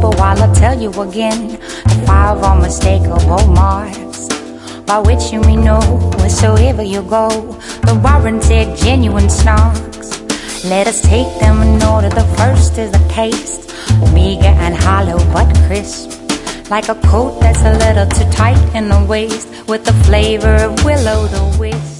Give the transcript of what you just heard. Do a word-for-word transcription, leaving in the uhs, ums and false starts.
but while I tell you again the five unmistakable marks by which you may know wheresoever you go, the warranted genuine snarks. Let us take them in order. The first is the taste, meager and hollow but crisp, like a coat that's a little too tight in the waist, with the flavor of will-o'-the-wisp.